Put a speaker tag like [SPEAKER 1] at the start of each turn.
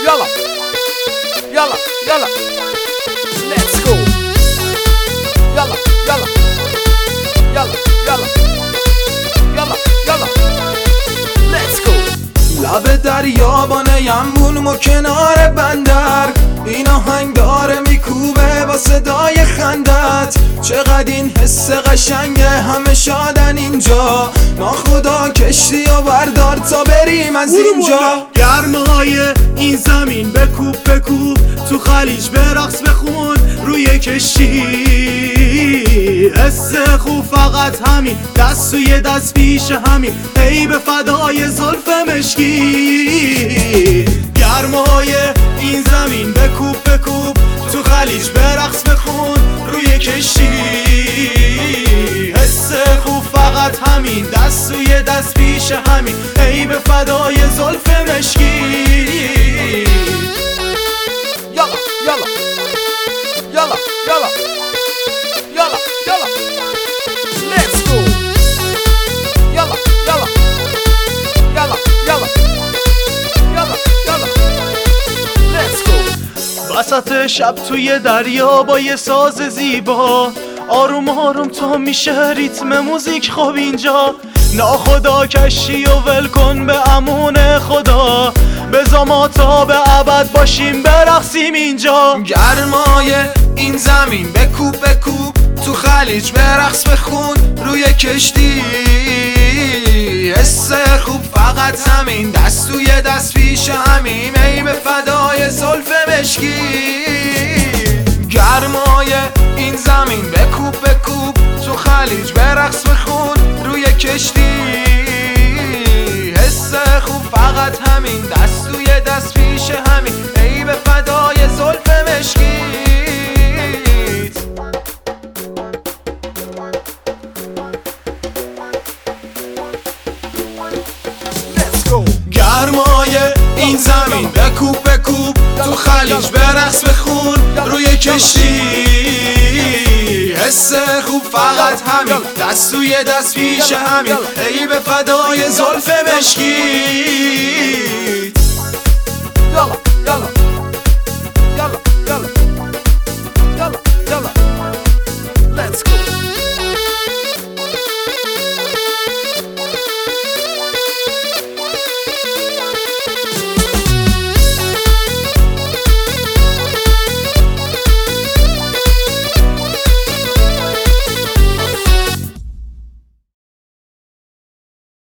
[SPEAKER 1] Yalla, yalla, yalla. Let's go. Yalla, yalla, yalla, yalla, yalla, yalla. Let's go.
[SPEAKER 2] لب دریا با نیمون و کنار بندر این آهنگ داره میکوبه با صدای خندت. چقدر این حس قشنگه، همه شادن اینجا. ناخدا کشتی و بردار تا بریم از اینجا.
[SPEAKER 3] گرمای این زمین بکوب بکوب، تو خلیج برقص بخون روی کشتی. حس خوب فقط همین، دست توی دست پیش همین، ای به فدای زلف مشکی. گرمای این زمین بکوب بکوب، تو خلیج برقص بخون روی کشتی. حس خوب فقط همین، دست توی دست پیش همین، ای به فدای زلف مشکی.
[SPEAKER 1] Yalla, yalla, yalla, yalla, yalla, yalla. Let's go. Yalla, yalla, yalla, yalla, yalla, yalla. Let's go.
[SPEAKER 3] وسط شب توی دریا با یه ساز زیبا، آروم آروم تا میشه ریتم موزیک خوب اینجا. ناخدا کشی و ول کن به امون خدا، بذار ما تا به ابد باشیم برقصیم اینجا.
[SPEAKER 2] گرمای این زمین بکوب بکوب، تو خلیج برقص بخون روی کشتی. حس خوب فقط همین، دست توی دست پیش همین، ای به فدای زلف مشکی. گرمای این زمین بکوب بکوب، تو خلیج برقص بخون روی کشتی. حس خوب فقط همین، دست توی دست پیش همین، ای به فدای زلف مشکیت.
[SPEAKER 1] Let's go.
[SPEAKER 2] گرمای این زمین بکوب بکوب، تو خلیج برقص بخون روی کشتی. حس خوب فقط همین، دست توی دست پیش همین، ای به فدای زلف مشکیت.
[SPEAKER 1] Yalla, yalla, yalla, yalla, yalla, yalla. Let's go.